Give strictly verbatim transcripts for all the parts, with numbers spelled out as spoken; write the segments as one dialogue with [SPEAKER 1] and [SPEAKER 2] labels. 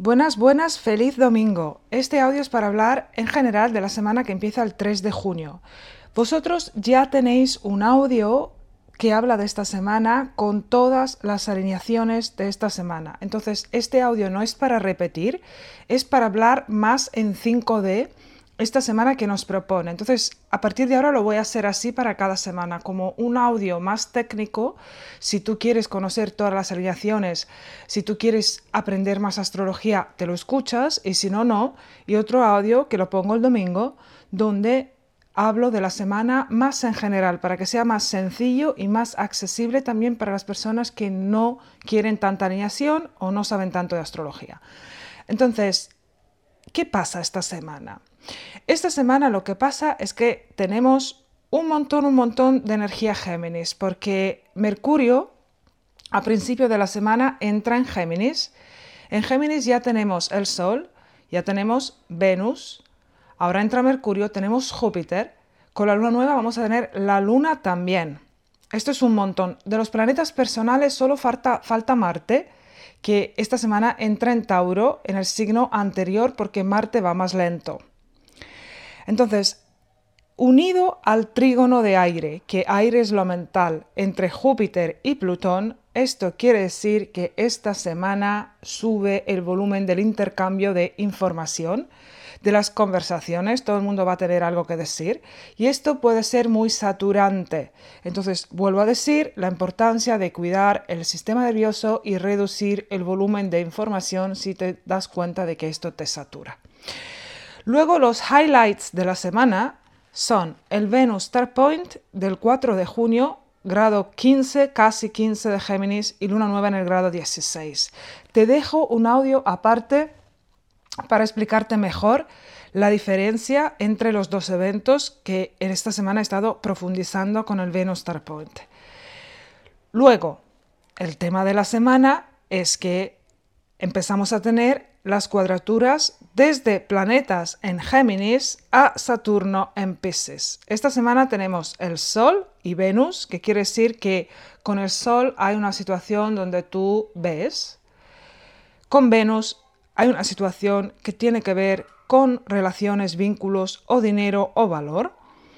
[SPEAKER 1] Buenas, buenas, feliz domingo. Este audio es para hablar en general de la semana que empieza el tres de junio. Vosotros ya tenéis un audio que habla de esta semana con todas las alineaciones de esta semana. Entonces, este audio no es para repetir, es para hablar más en cinco D esta semana que nos propone. Entonces, a partir de ahora lo voy a hacer así para cada semana, como un audio más técnico. Si tú quieres conocer todas las alineaciones, si tú quieres aprender más astrología, te lo escuchas, y si no, no. Y otro audio que lo pongo el domingo, donde hablo de la semana más en general, para que sea más sencillo y más accesible también para las personas que no quieren tanta alineación o no saben tanto de astrología. Entonces, ¿qué pasa esta semana? Esta semana lo que pasa es que tenemos un montón, un montón de energía Géminis, porque Mercurio a principio de la semana entra en Géminis. En Géminis ya tenemos el Sol, ya tenemos Venus, ahora entra Mercurio, tenemos Júpiter. Con la luna nueva vamos a tener la luna también. Esto es un montón. De los planetas personales solo falta, falta Marte, que esta semana entra en Tauro, en el signo anterior, porque Marte va más lento. Entonces, unido al trígono de aire, que aire es lo mental, entre Júpiter y Plutón, esto quiere decir que esta semana sube el volumen del intercambio de información, de las conversaciones, todo el mundo va a tener algo que decir, y esto puede ser muy saturante. Entonces, vuelvo a decir la importancia de cuidar el sistema nervioso y reducir el volumen de información si te das cuenta de que esto te satura. Luego, los highlights de la semana son el Venus Star Point del cuatro de junio, grado quince, casi quince de Géminis, y luna nueva en el grado dieciséis. Te dejo un audio aparte para explicarte mejor la diferencia entre los dos eventos que en esta semana he estado profundizando con el Venus Star Point. Luego, el tema de la semana es que empezamos a tener las cuadraturas desde planetas en Géminis a Saturno en Piscis. Esta semana tenemos el Sol y Venus, que quiere decir que con el Sol hay una situación donde tú ves. Con Venus hay una situación que tiene que ver con relaciones, vínculos o dinero o valor.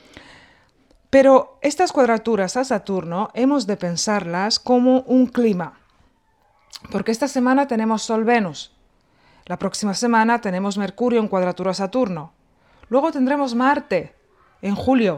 [SPEAKER 1] Pero estas cuadraturas a Saturno hemos de pensarlas como un clima, porque esta semana tenemos Sol-Venus. La próxima semana tenemos Mercurio en cuadratura a Saturno. Luego tendremos Marte en julio.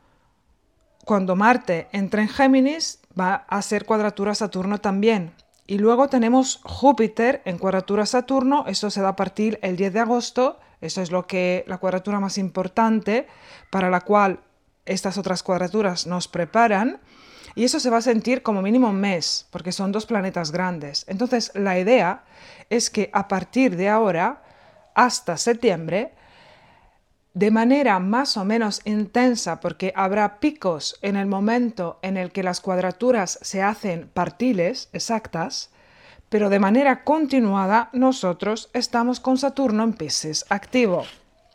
[SPEAKER 1] Cuando Marte entre en Géminis, va a ser cuadratura a Saturno también. Y luego tenemos Júpiter en cuadratura a Saturno. Eso se da a partir el diez de agosto. Eso es lo que, la cuadratura más importante para la cual estas otras cuadraturas nos preparan. Y eso se va a sentir como mínimo un mes, porque son dos planetas grandes. Entonces, la idea es que a partir de ahora hasta septiembre, de manera más o menos intensa, porque habrá picos en el momento en el que las cuadraturas se hacen partiles exactas, pero de manera continuada nosotros estamos con Saturno en Piscis activo.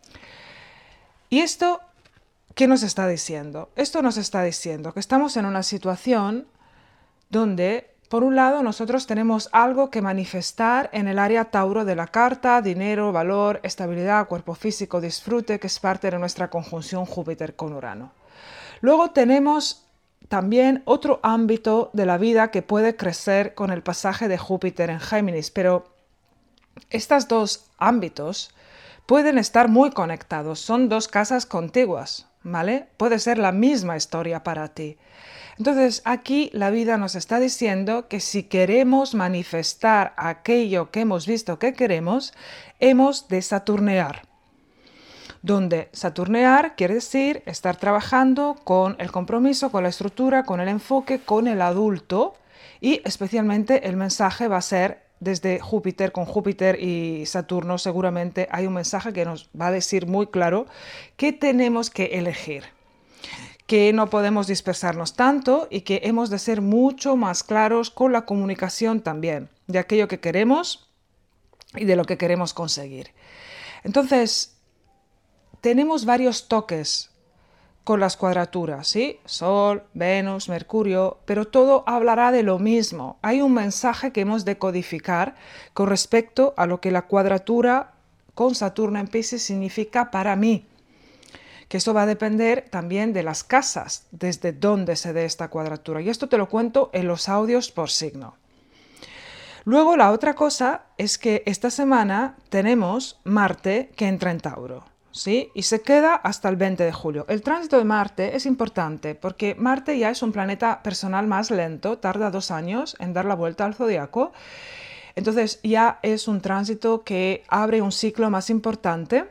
[SPEAKER 1] Y esto, ¿qué nos está diciendo? Esto nos está diciendo que estamos en una situación donde, por un lado, nosotros tenemos algo que manifestar en el área Tauro de la carta: dinero, valor, estabilidad, cuerpo físico, disfrute, que es parte de nuestra conjunción Júpiter con Urano. Luego tenemos también otro ámbito de la vida que puede crecer con el pasaje de Júpiter en Géminis, pero estos dos ámbitos pueden estar muy conectados, son dos casas contiguas, ¿vale? Puede ser la misma historia para ti. Entonces, aquí la vida nos está diciendo que si queremos manifestar aquello que hemos visto que queremos, hemos de saturnear. Donde saturnear quiere decir estar trabajando con el compromiso, con la estructura, con el enfoque, con el adulto, y especialmente el mensaje va a ser desde Júpiter. Con Júpiter y Saturno seguramente hay un mensaje que nos va a decir muy claro que tenemos que elegir, que no podemos dispersarnos tanto y que hemos de ser mucho más claros con la comunicación también, de aquello que queremos y de lo que queremos conseguir. Entonces, tenemos varios toques con las cuadraturas, ¿sí? Sol, Venus, Mercurio, pero todo hablará de lo mismo. Hay un mensaje que hemos de codificar con respecto a lo que la cuadratura con Saturno en Piscis significa para mí, que eso va a depender también de las casas, desde dónde se dé esta cuadratura. Y esto te lo cuento en los audios por signo. Luego la otra cosa es que esta semana tenemos Marte que entra en Tauro, ¿sí? Y se queda hasta el veinte de julio. El tránsito de Marte es importante porque Marte ya es un planeta personal más lento, tarda dos años en dar la vuelta al zodiaco. Entonces ya es un tránsito que abre un ciclo más importante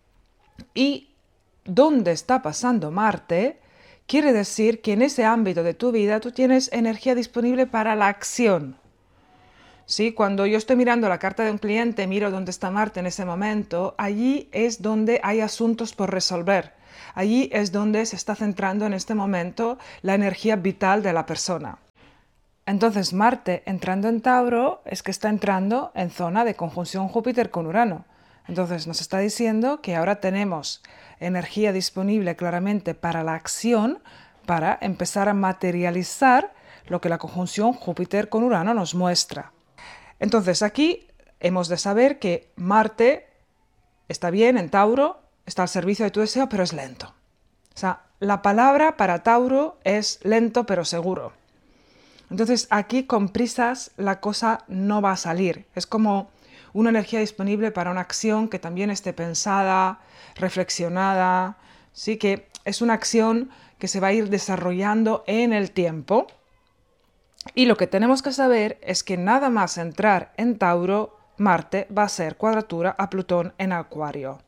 [SPEAKER 1] y donde está pasando Marte quiere decir que en ese ámbito de tu vida tú tienes energía disponible para la acción. ¿Sí? Cuando yo estoy mirando la carta de un cliente, miro dónde está Marte en ese momento, allí es donde hay asuntos por resolver. Allí es donde se está centrando en este momento la energía vital de la persona. Entonces Marte entrando en Tauro es que está entrando en zona de conjunción Júpiter con Urano. Entonces nos está diciendo que ahora tenemos energía disponible claramente para la acción, para empezar a materializar lo que la conjunción Júpiter con Urano nos muestra. Entonces aquí hemos de saber que Marte está bien en Tauro, está al servicio de tu deseo, pero es lento. O sea, la palabra para Tauro es lento pero seguro. Entonces aquí con prisas la cosa no va a salir. Es como una energía disponible para una acción que también esté pensada, reflexionada, ¿sí? Que es una acción que se va a ir desarrollando en el tiempo. Y lo que tenemos que saber es que nada más entrar en Tauro, Marte va a ser cuadratura a Plutón en Acuario.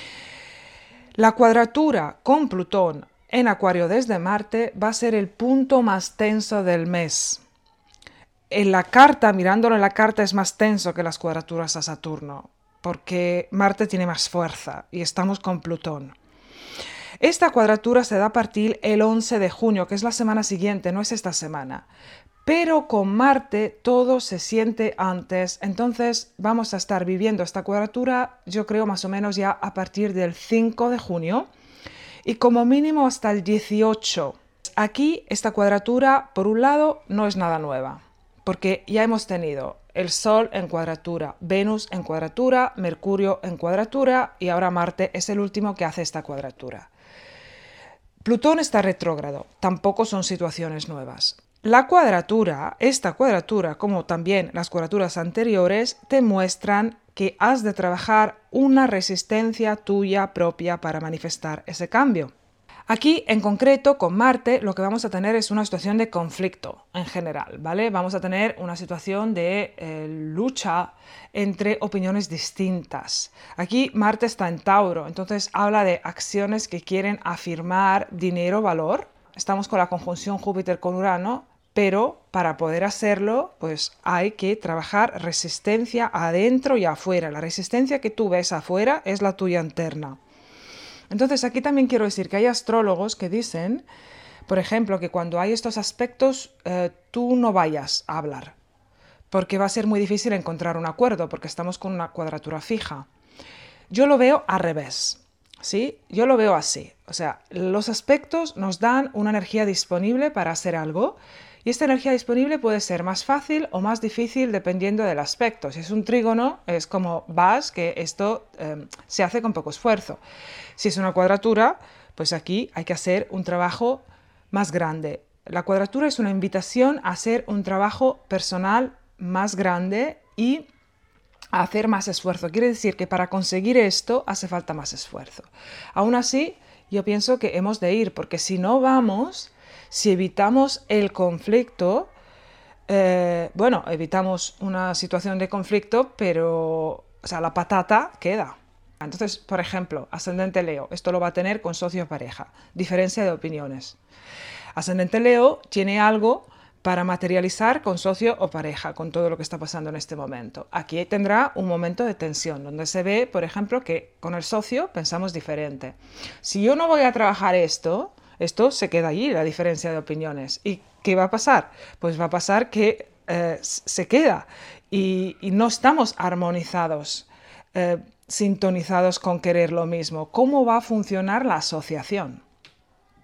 [SPEAKER 1] La cuadratura con Plutón en Acuario desde Marte va a ser el punto más tenso del mes. En la carta, mirándolo en la carta, es más tenso que las cuadraturas a Saturno, porque Marte tiene más fuerza y estamos con Plutón. Esta cuadratura se da a partir el once de junio, que es la semana siguiente, no es esta semana. Pero con Marte todo se siente antes, entonces vamos a estar viviendo esta cuadratura, yo creo más o menos ya a partir del cinco de junio y como mínimo hasta el dieciocho. Aquí esta cuadratura, por un lado, no es nada nueva, porque ya hemos tenido el Sol en cuadratura, Venus en cuadratura, Mercurio en cuadratura y ahora Marte es el último que hace esta cuadratura. Plutón está retrógrado, tampoco son situaciones nuevas. La cuadratura, esta cuadratura, como también las cuadraturas anteriores, te muestran que has de trabajar una resistencia tuya propia para manifestar ese cambio. Aquí, en concreto, con Marte, lo que vamos a tener es una situación de conflicto en general, ¿vale? Vamos a tener una situación de eh, lucha entre opiniones distintas. Aquí Marte está en Tauro, entonces habla de acciones que quieren afirmar dinero, valor. Estamos con la conjunción Júpiter con Urano, pero para poder hacerlo, pues hay que trabajar resistencia adentro y afuera. La resistencia que tú ves afuera es la tuya interna. Entonces aquí también quiero decir que hay astrólogos que dicen, por ejemplo, que cuando hay estos aspectos eh, tú no vayas a hablar, porque va a ser muy difícil encontrar un acuerdo, porque estamos con una cuadratura fija. Yo lo veo al revés, ¿sí? Yo lo veo así, o sea, los aspectos nos dan una energía disponible para hacer algo, y esta energía disponible puede ser más fácil o más difícil dependiendo del aspecto. Si es un trígono, es como vas, que esto eh, se hace con poco esfuerzo. Si es una cuadratura, pues aquí hay que hacer un trabajo más grande. La cuadratura es una invitación a hacer un trabajo personal más grande y a hacer más esfuerzo. Quiere decir que para conseguir esto hace falta más esfuerzo. Aún así, yo pienso que hemos de ir, porque si no vamos, si evitamos el conflicto, eh, bueno, evitamos una situación de conflicto, pero o sea, la patata queda. Entonces, por ejemplo, ascendente Leo, esto lo va a tener con socio o pareja, diferencia de opiniones. Ascendente Leo tiene algo para materializar con socio o pareja, con todo lo que está pasando en este momento. Aquí tendrá un momento de tensión, donde se ve, por ejemplo, que con el socio pensamos diferente. Si yo no voy a trabajar esto, esto se queda allí, la diferencia de opiniones. ¿Y qué va a pasar? Pues va a pasar que eh, se queda y, y no estamos armonizados, eh, sintonizados con querer lo mismo. ¿Cómo va a funcionar la asociación?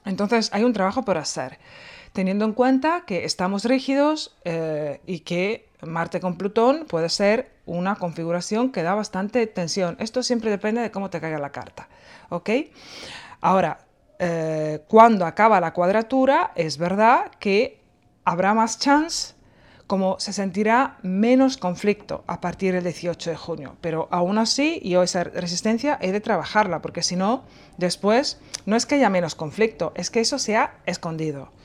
[SPEAKER 1] Entonces hay un trabajo por hacer, teniendo en cuenta que estamos rígidos eh, y que Marte con Plutón puede ser una configuración que da bastante tensión. Esto siempre depende de cómo te caiga la carta, ¿ok? Ahora, eh, cuando acaba la cuadratura, es verdad que habrá más chance, como se sentirá menos conflicto a partir del dieciocho de junio. Pero aún así, yo esa resistencia he de trabajarla, porque si no, después no es que haya menos conflicto, es que eso se ha escondido.